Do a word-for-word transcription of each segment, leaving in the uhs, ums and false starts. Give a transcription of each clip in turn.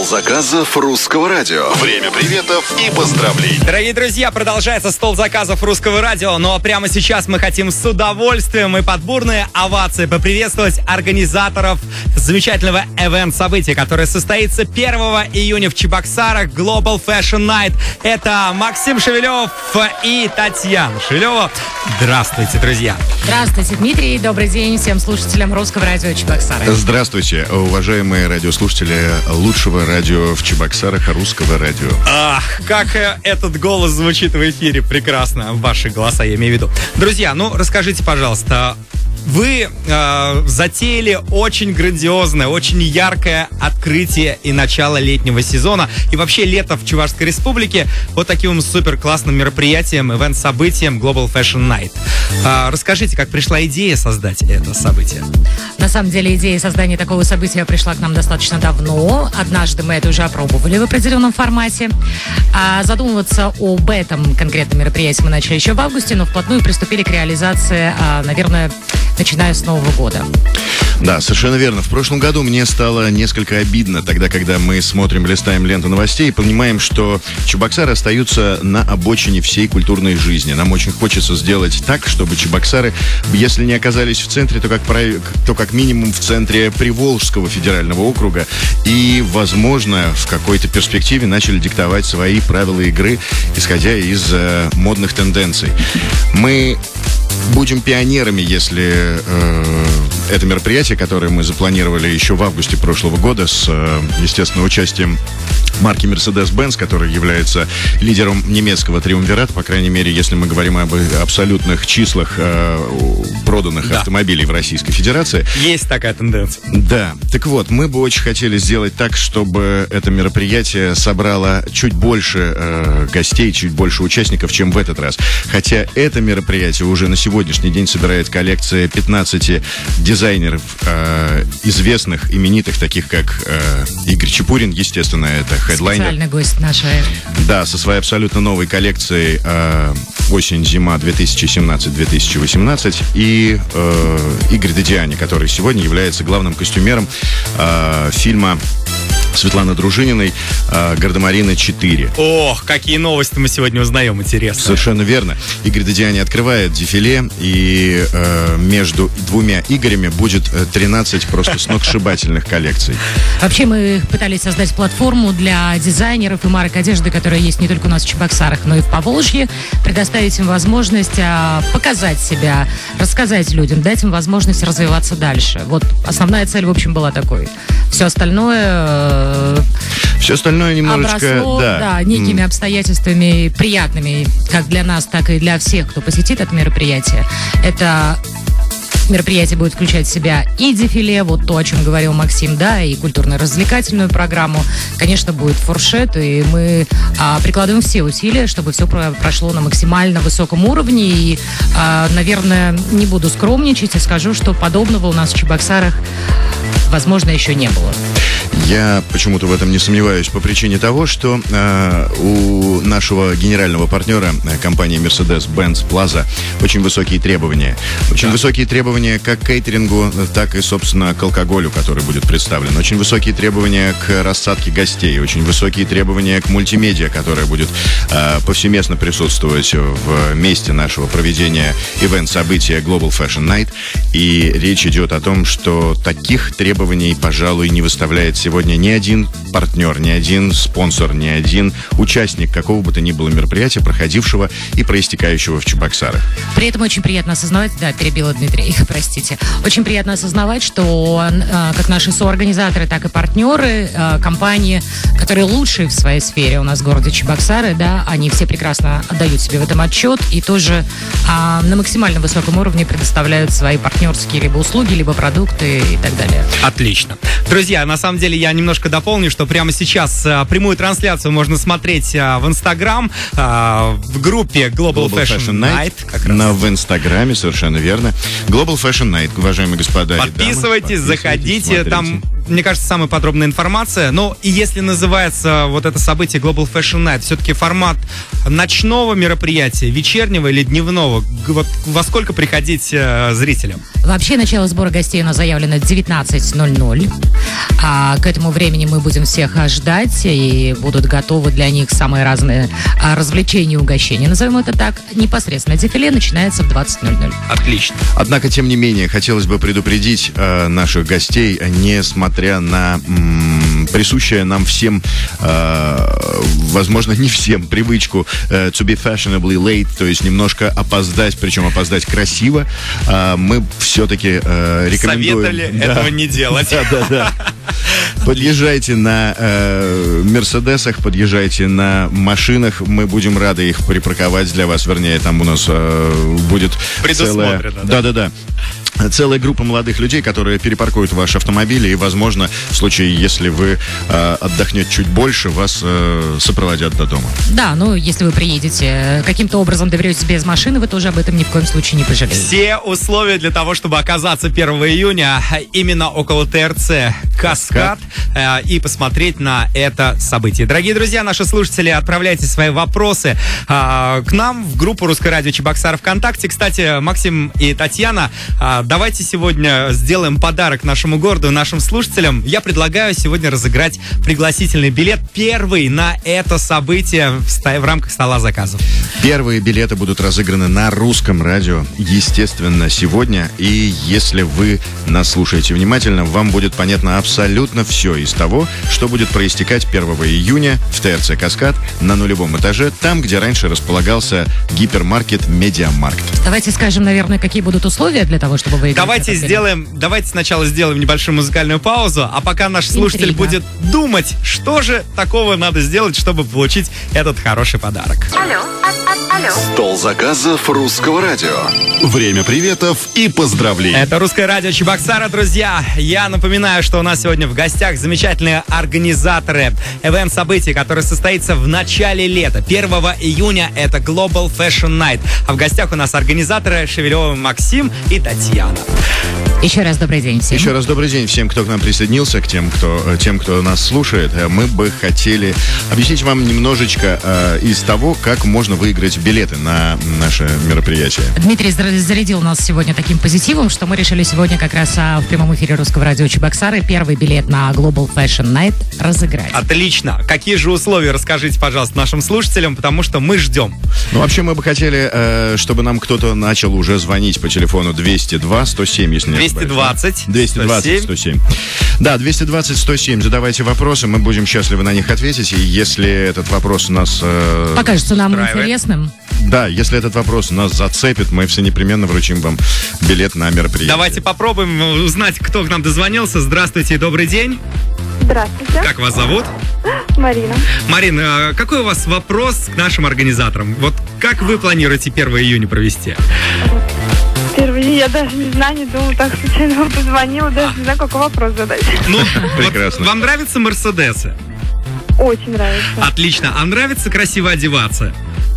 Стол заказов русского радио. Время приветов и поздравлений. Дорогие друзья, продолжается стол заказов русского радио. Но прямо сейчас мы хотим с удовольствием и под бурные овации поприветствовать организаторов замечательного ивент-события, которое состоится первого июня в Чебоксарах, Global Fashion Night. Это Максим Шевелев и Татьяна Шевелева. Здравствуйте, друзья. Здравствуйте, Дмитрий. Добрый день всем слушателям русского радио Чебоксары. Здравствуйте, уважаемые радиослушатели лучшего радио в Чебоксарах, русского радио. Ах, как этот голос звучит в эфире прекрасно. Ваши голоса, я имею в виду. Друзья, ну расскажите, пожалуйста, вы э, затеяли очень грандиозное, очень яркое открытие и начало летнего сезона. И вообще лето в Чувашской Республике вот таким супер классным мероприятием, ивент-событием Global Fashion Night. Э, расскажите, как пришла идея создать это событие? На самом деле идея создания такого события пришла к нам достаточно давно. Однажды мы это уже опробовали в определенном формате. А задумываться об этом конкретном мероприятии мы начали еще в августе, но вплотную приступили к реализации, а, наверное, начиная с Нового года. Да, совершенно верно. В прошлом году мне стало несколько обидно, тогда, когда мы смотрим, листаем ленту новостей и понимаем, что Чебоксары остаются на обочине всей культурной жизни. Нам очень хочется сделать так, чтобы Чебоксары, если не оказались в центре, то как, то как минимум в центре Приволжского федерального округа и, возможно, в какой-то перспективе начали диктовать свои правила игры, исходя из э, модных тенденций. Мы будем пионерами, если э, это мероприятие, которое мы запланировали еще в августе прошлого года с, э, естественно, участием марки Mercedes-Benz, которая является лидером немецкого триумвирата, по крайней мере, если мы говорим об абсолютных числах э, проданных да. автомобилей в Российской Федерации. Есть такая тенденция. Да. Так вот, мы бы очень хотели сделать так, чтобы это мероприятие собрало чуть больше э, гостей, чуть больше участников, чем в этот раз. Хотя это мероприятие уже на сегодняшний день собирает коллекция пятнадцати дизайнеров, э, известных, именитых, таких как э, Игорь Чепурин, естественно, это хедлайнер. Специальный гость нашей. Да, со своей абсолютно новой коллекцией э, осень-зима две тысячи семнадцать - две тысячи восемнадцать. И э, Игорь Дедиани, который сегодня является главным костюмером э, фильма Светланы Дружининой э, «Гардемарины четыре». Ох, какие новости мы сегодня узнаем, интересно. Совершенно верно. Игорь Дедиани открывает дефиле, и э, между двумя Игорями будет тринадцать просто сногсшибательных коллекций. Вообще мы пытались создать платформу для дизайнеров и марок одежды, которая есть не только у нас в Чебоксарах, но и в Поволжье, предоставить им возможность а, показать себя, рассказать людям, дать им возможность развиваться дальше. Вот основная цель, в общем, была такой. Все остальное... Все остальное немножечко... Обросло, да, да, некими обстоятельствами приятными, как для нас, так и для всех, кто посетит это мероприятие. Это... Мероприятие будет включать в себя и дефиле, вот то, о чем говорил Максим, да, и культурно-развлекательную программу. Конечно, будет фуршет, и мы а, прикладываем все усилия, чтобы все прошло на максимально высоком уровне. И, а, наверное, не буду скромничать и скажу, что подобного у нас в Чебоксарах, возможно, еще не было. Я почему-то в этом не сомневаюсь по причине того, что э, у нашего генерального партнера, э, компании Mercedes-Benz Plaza, очень высокие требования. Очень да. высокие требования как к кейтерингу, так и, собственно, к алкоголю, который будет представлен. Очень высокие требования к рассадке гостей. Очень высокие требования к мультимедиа, которая будет э, повсеместно присутствовать в месте нашего проведения ивент-события Global Fashion Night. И речь идет о том, что таких требований, пожалуй, не выставляет сегодня ни один партнер, ни один спонсор, ни один участник какого бы то ни было мероприятия, проходившего и проистекающего в Чебоксарах. При этом очень приятно осознавать, да, перебила Дмитрий, простите, очень приятно осознавать, что как наши соорганизаторы, так и партнеры, компании, которые лучшие в своей сфере у нас в городе Чебоксары, да, они все прекрасно отдают себе в этом отчет и тоже а, на максимально высоком уровне предоставляют свои партнерские либо услуги, либо продукты и так далее. Отлично. Друзья, на самом деле я немножко дополню, что прямо сейчас а, прямую трансляцию можно смотреть а, в Инстаграм, а, в группе Global, Global Fashion, Fashion Night. Night как раз. На, в Инстаграме, совершенно верно. Global Fashion Night, уважаемые господа. Подписывайтесь, и дамы, заходите, смотрите. Там, мне кажется, самая подробная информация. Ну, и если называть называется вот это событие Global Fashion Night? Все-таки формат ночного мероприятия, вечернего или дневного? Г- Вот во сколько приходить э, зрителям? Вообще, начало сбора гостей у нас заявлено девятнадцать ноль ноль. А к этому времени мы будем всех ждать, и будут готовы для них самые разные а, развлечения и угощения. Назовем это так. Непосредственно дефиле начинается в двадцать ноль ноль. Отлично. Однако, тем не менее, хотелось бы предупредить э, наших гостей, несмотря на м, присущее нам всем, э, возможно, не всем, привычку э, to be fashionably late, то есть немножко опоздать, причем опоздать красиво, э, мы все-таки э, рекомендуем... Советовали Да. этого не делать. Да, да, да. Подъезжайте на э, Мерседесах, подъезжайте на машинах. Мы будем рады их припарковать для вас. Вернее, там у нас э, будет целая... Предусмотрено, да? Да-да-да. Целая группа молодых людей, которые перепаркуют ваш автомобиль, и, возможно, в случае, если вы э, отдохнете чуть больше, вас э, сопроводят до дома. Да, ну, если вы приедете, каким-то образом доберетесь без машины, вы тоже об этом ни в коем случае не пожалеете. Все условия для того, чтобы оказаться первого июня именно около ТРЦ «Каскад» э, и посмотреть на это событие. Дорогие друзья, наши слушатели, отправляйте свои вопросы э, к нам в группу «Русское радио Чебоксары» ВКонтакте. Кстати, Максим и Татьяна, э, давайте сегодня сделаем подарок нашему городу, нашим слушателям. Я предлагаю сегодня разыграть пригласительный билет, первый на это событие в, ста- в рамках стола заказов. Первые билеты будут разыграны на русском радио, естественно, сегодня. И если вы нас слушаете внимательно, вам будет понятно абсолютно все из того, что будет проистекать первого июня в ТРЦ «Каскад» на нулевом этаже, там, где раньше располагался гипермаркет «Медиамаркт». Давайте скажем, наверное, какие будут условия для того, чтобы выиграть. Давайте этот билет. сделаем, давайте сначала сделаем небольшую музыкальную паузу, а пока наш слушатель Интрига. будет думать, что же такого надо сделать, чтобы получить этот хороший подарок. Стол заказов русского радио. Время приветов и поздравлений. Это «Русское радио Чебоксары», друзья. Я напоминаю, что у нас сегодня в гостях замечательные организаторы ивент-события, которое состоится в начале лета. первого июня это Global Fashion Night. А в гостях у нас организаторы Шевелева Максим и Татьяна. Еще раз добрый день всем. Еще раз добрый день всем, кто к нам присоединился, к тем, кто, тем, кто нас слушает. Мы бы хотели объяснить вам немножечко э, из того, как можно выиграть билеты на наше мероприятие. Дмитрий зар- зарядил нас сегодня таким позитивом, что мы решили сегодня как раз а, в прямом эфире Русского радио Чебоксары первый билет на Global Fashion Night разыграть. Отлично. Какие же условия, расскажите, пожалуйста, нашим слушателям, потому что мы ждем. Ну, вообще, мы бы хотели, э, чтобы нам кто-то начал уже звонить по телефону двести два сто семь, если не ошибаюсь. двести двадцать двести двадцать сто семь. Да, двести двадцать сто семь. Задавайте вопросы, мы будем счастливы на них ответить. И если этот вопрос нас... э, Покажется нам устраивает. интересным. Да, если этот вопрос нас зацепит, мы все непременно вручим вам билет на мероприятие. Давайте попробуем узнать, кто к нам дозвонился. Здравствуйте, добрый день. Здравствуйте, Как вас зовут? Марина. Марина, какой у вас вопрос к нашим организаторам? Вот как вы планируете первого июня провести? Первый, я даже не знаю, не думаю, так случайно вам позвонила, даже не знаю, какой вопрос задать. Ну, Прекрасно. вот вам нравятся Мерседесы? Очень нравится. Отлично. А нравится красиво одеваться?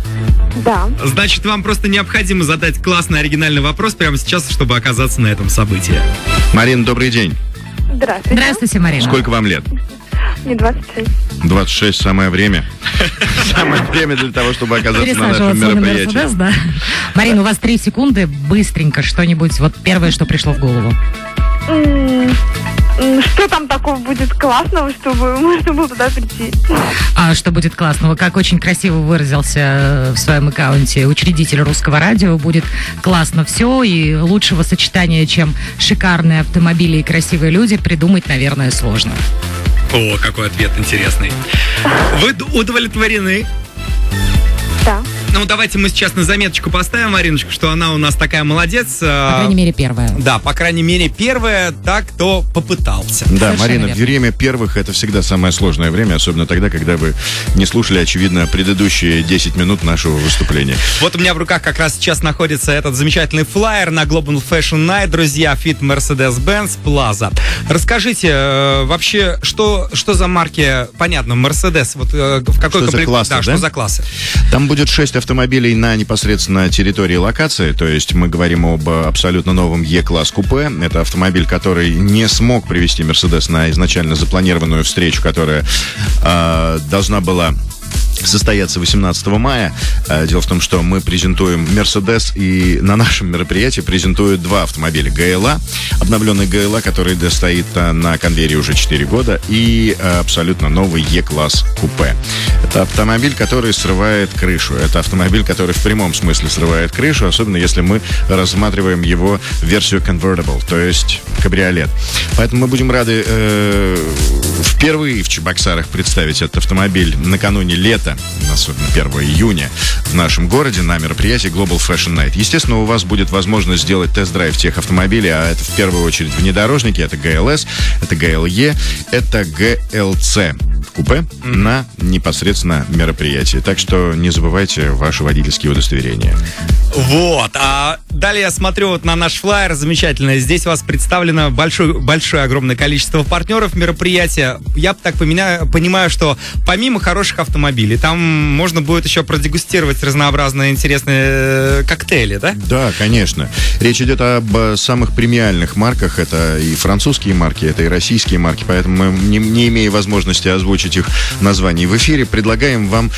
Да. Значит, вам просто необходимо задать классный оригинальный вопрос прямо сейчас, чтобы оказаться на этом событии. Марина, добрый день. Здравствуйте. Здравствуйте, Марина. Сколько вам лет? Мне двадцать шесть. двадцать шесть, самое время. Самое время для того, чтобы оказаться на нашем Пересаживаться на мероприятии. Мерседес, да? Марина, у вас три секунды, быстренько что-нибудь, вот первое, что пришло в голову. М, м, Что там такого будет классного, чтобы можно было туда прийти? А что будет классного? Как очень красиво выразился э, в своем аккаунте учредитель Русского радио, будет классно все, и лучшего сочетания, чем шикарные автомобили и красивые люди, придумать, наверное, сложно. О, какой ответ интересный. Вы д- удовлетворены? Да. Ну, давайте мы сейчас на заметочку поставим, Мариночку, что она у нас такая молодец. По крайней мере, первое. Да, по крайней мере, первая, так, кто попытался. Да, Совершенно Марина, верно. время первых — это всегда самое сложное время, особенно тогда, когда вы не слушали, очевидно, предыдущие десять минут нашего выступления. Вот у меня в руках как раз сейчас находится этот замечательный флаер на Global Fashion Night, друзья, Fit Mercedes-Benz Plaza. Расскажите, э, вообще, что, что за марки, понятно, Mercedes, вот э, в какой Что за комплект- классы, да, да? что за классы? Там будет шесть автомобилей на непосредственно территории локации, то есть мы говорим об абсолютно новом E-класс купе. Это автомобиль, который не смог привести Mercedes на изначально запланированную встречу, которая э, должна была состояться восемнадцатого мая. Дело в том, что мы презентуем Mercedes, и на нашем мероприятии презентуют два автомобиля. джи эл эй, обновленный джи эл эй, который стоит на конвейере уже четыре года, и абсолютно новый E-класс купе. Это автомобиль, который срывает крышу. Это автомобиль, который в прямом смысле срывает крышу, особенно если мы рассматриваем его версию convertible, то есть кабриолет. Поэтому мы будем рады э, впервые в Чебоксарах представить этот автомобиль накануне лета, особенно первого июня, в нашем городе на мероприятии Global Fashion Night. Естественно, у вас будет возможность сделать тест-драйв тех автомобилей, а это в первую очередь внедорожники, это джи эл эс, это джи эл и, это джи эл си купе mm-hmm. на непосредственно мероприятии. Так что не забывайте ваши водительские удостоверения. Вот. А далее я смотрю вот на наш флаер замечательный. Здесь у вас представлено большое, большое огромное количество партнеров мероприятия. Я так поменяю, понимаю, что помимо хороших автомобилей, там можно будет еще продегустировать разнообразные интересные коктейли, да? Да, конечно. Речь идет об самых премиальных марках. Это и французские марки, это и российские марки. Поэтому мы, не, не имея возможности озвучить их названий в эфире, предлагаем вам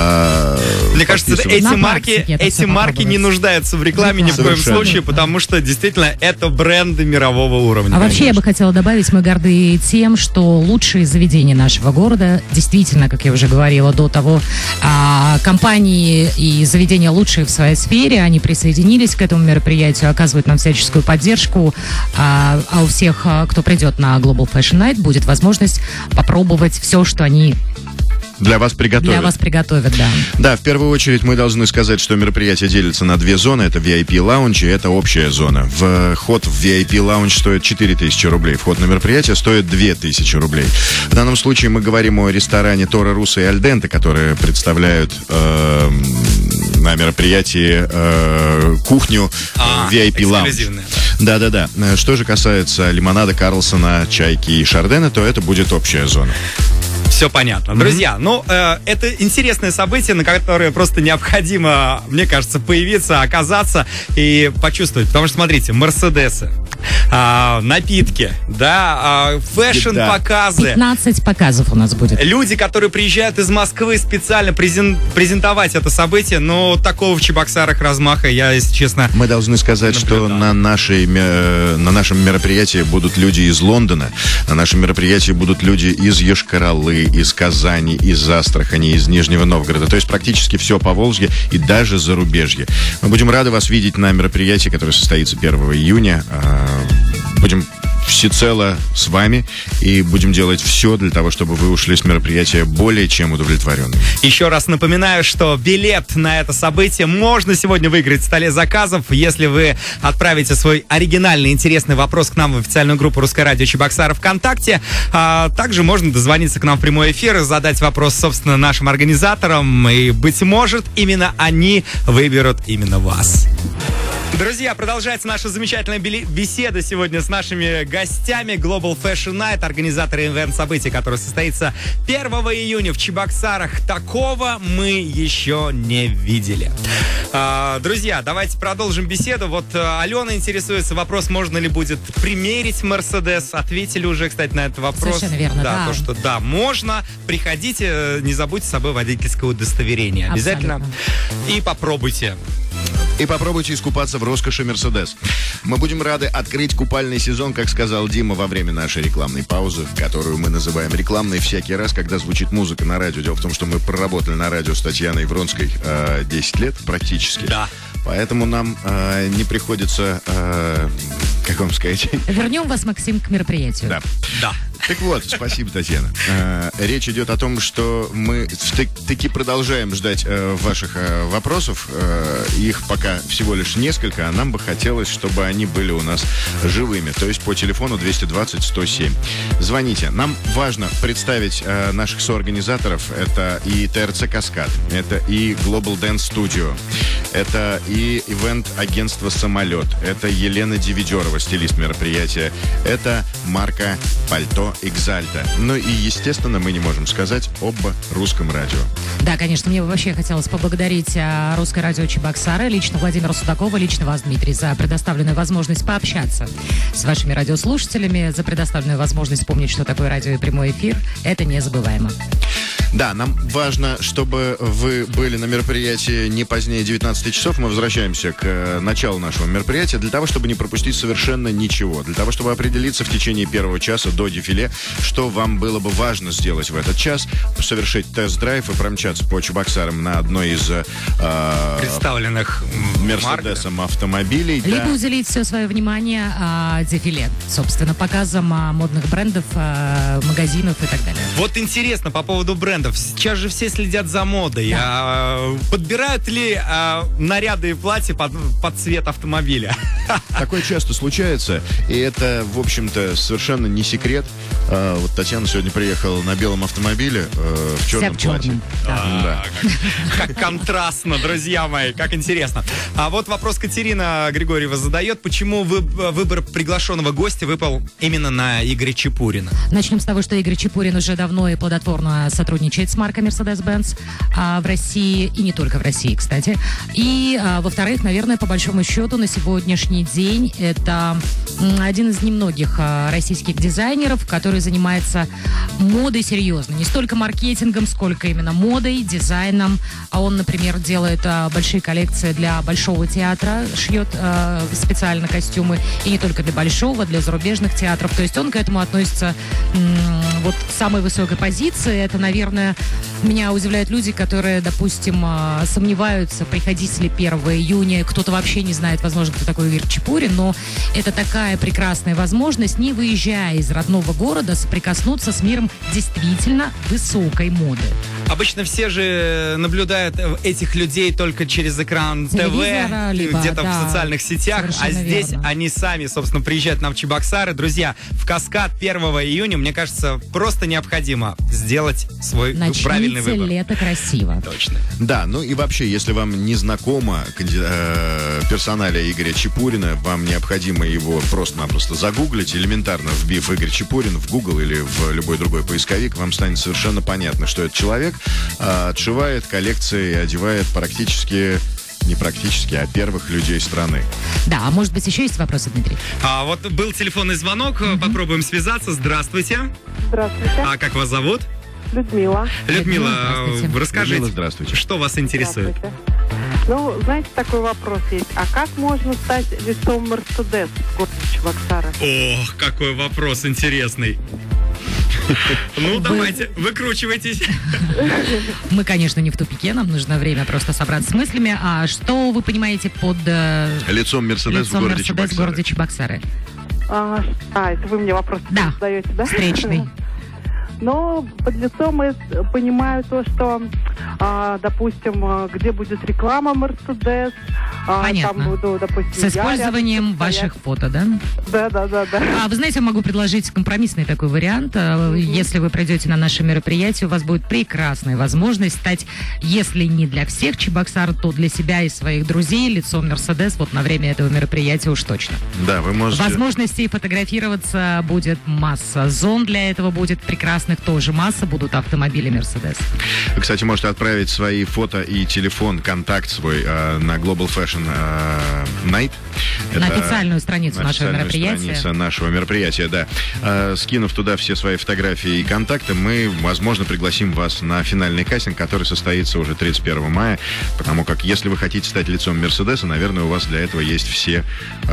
э, Мне кажется, эти марки, эти марки не нуждаются в рекламе ни в коем случае, потому что действительно это бренды мирового уровня. А вообще я бы хотела добавить, мы горды тем, что лучшие заведения нашего города, действительно, как я уже говорила до того, а, компании и заведения лучшие в своей сфере, они присоединились к этому мероприятию, оказывают нам всяческую поддержку, а, а у всех, кто придет на Global Fashion Night, будет возможность попробовать все, что они Для вас приготовят. Для вас приготовят, да. Да, в первую очередь мы должны сказать, что мероприятие делится на две зоны. Это ви ай пи-лаунж и это общая зона. Вход в ви ай пи-лаунж стоит четыре тысячи рублей. Вход на мероприятие стоит две тысячи рублей. В данном случае мы говорим о ресторане Торо Руссо и Альденте, которые представляют э, на мероприятии э, кухню а, ви ай пи-лаунж. Да-да-да. Что же касается лимонада Карлсона, чайки и шардена, то это будет общая зона. Все понятно. Друзья, mm-hmm. ну, э, это интересное событие, на которое просто необходимо, мне кажется, появиться, оказаться и почувствовать. Потому что, смотрите, Мерседесы, э, напитки, да, э, фэшн-показы. пятнадцать показов у нас будет. Люди, которые приезжают из Москвы специально презен- презентовать это событие, но такого в Чебоксарах размаха, я, если честно... Мы должны сказать, наблюдал. что на, нашей, на нашем мероприятии будут люди из Лондона, на нашем мероприятии будут люди из Йошкар-Олы, из Казани, из Астрахани, из Нижнего Новгорода. То есть практически все Поволжье и даже зарубежье. Мы будем рады вас видеть на мероприятии, которое состоится первого июня. Будем всецело с вами и будем делать все для того, чтобы вы ушли с мероприятия более чем удовлетворенными. Еще раз напоминаю, что билет на это событие можно сегодня выиграть в столе заказов, если вы отправите свой оригинальный интересный вопрос к нам в официальную группу Русское радио Чебоксары ВКонтакте. А также можно дозвониться к нам в прямой эфир и задать вопрос, собственно, нашим организаторам, и, быть может, именно они выберут именно вас. Друзья, продолжается наша замечательная беседа сегодня с нашими гостями Global Fashion Night, организаторы ивент-события, которое состоится первого июня в Чебоксарах. Такого мы еще не видели. А, друзья, давайте продолжим беседу. Вот Алена интересуется, вопрос, можно ли будет примерить Мерседес. Ответили уже, кстати, на этот вопрос. Совершенно верно, да. да. То, что да, можно. Приходите, не забудьте с собой водительское удостоверение. Обязательно. Абсолютно. И попробуйте. И попробуйте искупаться в роскоши Мерседес. Мы будем рады открыть купальный сезон, как сказал Дима во время нашей рекламной паузы, которую мы называем рекламной всякий раз, когда звучит музыка на радио. Дело в том, что мы проработали на радио с Татьяной Вронской э, десять лет практически. Да. Поэтому нам э, не приходится, э, как вам сказать... Вернем вас, Максим, к мероприятию. Да. Да. Так вот, спасибо, Татьяна. Э, речь идет о том, что мы таки продолжаем ждать э, ваших э, вопросов. Э, их пока всего лишь несколько, а нам бы хотелось, чтобы они были у нас живыми. То есть по телефону двести двадцать сто семь. Звоните. Нам важно представить э, наших соорганизаторов. Это и тэ эр цэ «Каскад», это и Global Dance Studio, Это и ивент-агентство «Самолет». Это Елена Дивидерова, стилист мероприятия. Это марка пальто «Экзальта». Ну и, естественно, мы не можем сказать об русском радио. Да, конечно, мне бы вообще хотелось поблагодарить а, Русское радио Чебоксары, лично Владимира Судакова, лично вас, Дмитрий, за предоставленную возможность пообщаться с вашими радиослушателями, за предоставленную возможность помнить, что такое радио и прямой эфир. Это незабываемо. Да, нам важно, чтобы вы были на мероприятии не позднее девятнадцати часов. Мы возвращаемся к э, началу нашего мероприятия для того, чтобы не пропустить совершенно ничего. Для того, чтобы определиться в течение первого часа до дефиле, что вам было бы важно сделать в этот час. Совершить тест-драйв и промчаться по Чебоксарам на одной из э, представленных Мерседесом автомобилей. Либо да. уделить все свое внимание а, дефиле, собственно, показам а, модных брендов, а, магазинов и так далее. Вот интересно по поводу брендов. Сейчас же все следят за модой. Да. А, подбирают ли а, наряды и платья под, под цвет автомобиля? Такое часто случается, и это, в общем-то, совершенно не секрет. А, вот Татьяна сегодня приехала на белом автомобиле э, в черном Вся в платье. черном, да. А, как, как контрастно, друзья мои, как интересно. А вот вопрос Катерина Григорьева задает. Почему вы, выбор приглашенного гостя выпал именно на Игоря Чепурина? Начнем с того, что Игорь Чепурин уже давно и плодотворно сотрудничает с маркой Mercedes-Benz а, в России, и не только в России, кстати. И, а, во-вторых, наверное, по большому счету, на сегодняшний день это м, один из немногих а, российских дизайнеров, который занимается модой серьезно. Не столько маркетингом, сколько именно модой, дизайном. А он, например, делает а, большие коллекции для Большого театра, шьет а, специально костюмы, и не только для Большого, для зарубежных театров. То есть он к этому относится м, вот с самой высокой позиции. Это, наверное, меня удивляют люди, которые, допустим, сомневаются, приходить ли первого июня. Кто-то вообще не знает, возможно, кто такой Игорь Чепурин, но это такая прекрасная возможность, не выезжая из родного города, соприкоснуться с миром действительно высокой моды. Обычно все же наблюдают этих людей только через экран Телевизора, ТВ, либо, где-то да, в социальных сетях, а совершенно здесь верно. они сами, собственно, приезжают нам в Чебоксары. Друзья, в Каскад первого июня, мне кажется, просто необходимо сделать свой правильный Начните выбор. лето красиво. Точно. Да, ну и вообще, если вам не знакомо канди- э, персоналия Игоря Чепурина, вам необходимо его просто-напросто загуглить, элементарно вбив Игорь Чепурин в Google или в любой другой поисковик, вам станет совершенно понятно, что этот человек э, отшивает коллекции и одевает практически, не практически, а первых людей страны. Да, а может быть еще есть вопросы, Дмитрий? А вот был телефонный звонок, попробуем связаться. Здравствуйте. Здравствуйте. А как вас зовут? Людмила. Людмила, здравствуйте. расскажите, Людмила, здравствуйте. что вас интересует? Здравствуйте. Ну, знаете, такой вопрос есть. А как можно стать лицом Мерседес в городе Чебоксары? Ох, какой вопрос интересный. Ну, давайте, выкручивайтесь. Мы, конечно, не в тупике, нам нужно время просто собраться с мыслями. А что вы понимаете под э, Лицом Мерседес в лицом городе Мерседес в Чебоксары. городе Чебоксары? А, а, это вы мне вопрос Да. задаете, да? Встречный. Но под лицом я понимаю то, что, а, допустим, а, где будет реклама Мерседес, а, Понятно. там буду, допустим, С использованием ваших фото, да? Да, да, да, да. А вы знаете, я могу предложить компромиссный такой вариант. А, Если вы придете на наше мероприятие, у вас будет прекрасная возможность стать, если не для всех Чебоксар, то для себя и своих друзей лицом Мерседес вот на время этого мероприятия уж точно. Да, вы можете... Возможностей фотографироваться будет масса. Зон для этого будет прекрасных тоже масса. Будут автомобили Мерседес. Вы, кстати, можете отправить свои фото и телефон, контакт свой э, на Global Fashion э, Night. На Это официальную страницу на нашего официальную мероприятия. страницу нашего мероприятия, да. Э, скинув туда все свои фотографии и контакты, мы, возможно, пригласим вас на финальный кастинг, который состоится уже тридцать первого мая, потому как, если вы хотите стать лицом Мерседеса, наверное, у вас для этого есть все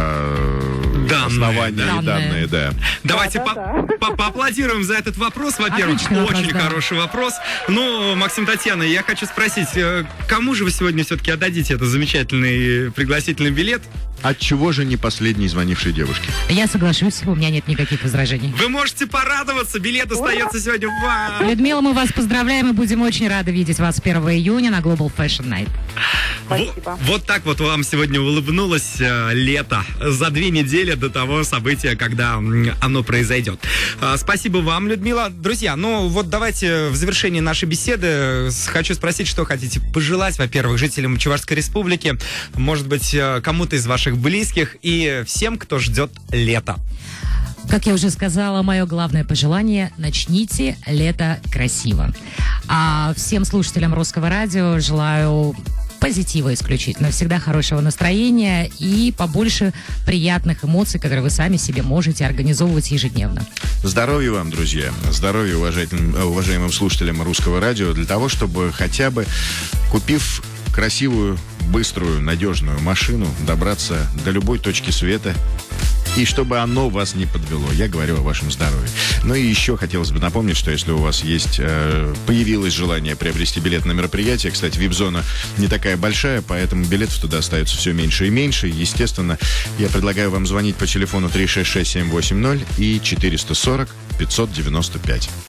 э, Данные, основания да. и данные, да. Давайте Да, по- да, по- поаплодируем за этот вопрос, во-первых. Отличный вопрос, Очень да. хороший вопрос. Ну, Максим, Татьяна, я хочу спросить, э, кому же вы сегодня все-таки отдадите этот замечательный пригласительный билет? От чего же не последней звонившей девушки? Я соглашусь, у меня нет никаких возражений. Вы можете порадоваться, билет остается сегодня в вам. Людмила, мы вас поздравляем и будем очень рады видеть вас первого июня на Global Fashion Night. Спасибо. Вот, вот так вот вам сегодня улыбнулось э, лето за две недели до того события, когда м, оно произойдет. А, спасибо вам, Людмила. Друзья, ну вот давайте в завершении нашей беседы с- хочу хочу спросить, что хотите пожелать, во-первых, жителям Чувашской Республики, может быть, кому-то из ваших близких и всем, кто ждет лета. Как я уже сказала, мое главное пожелание – начните лето красиво. А всем слушателям Русского радио желаю позитива исключительно, всегда хорошего настроения и побольше приятных эмоций, которые вы сами себе можете организовывать ежедневно. Здоровья вам, друзья. Здоровья уважаемым, уважаемым слушателям Русского радио для того, чтобы хотя бы, купив красивую, быструю, надежную машину, добраться до любой точки света, и чтобы оно вас не подвело. Я говорю о вашем здоровье. Ну и еще хотелось бы напомнить, что если у вас есть, э, появилось желание приобрести билет на мероприятие, кстати, вип-зона не такая большая, поэтому билетов туда остается все меньше и меньше. Естественно, я предлагаю вам звонить по телефону три шесть шесть семь восемь ноль и четыреста сорок пятьсот девяносто пять.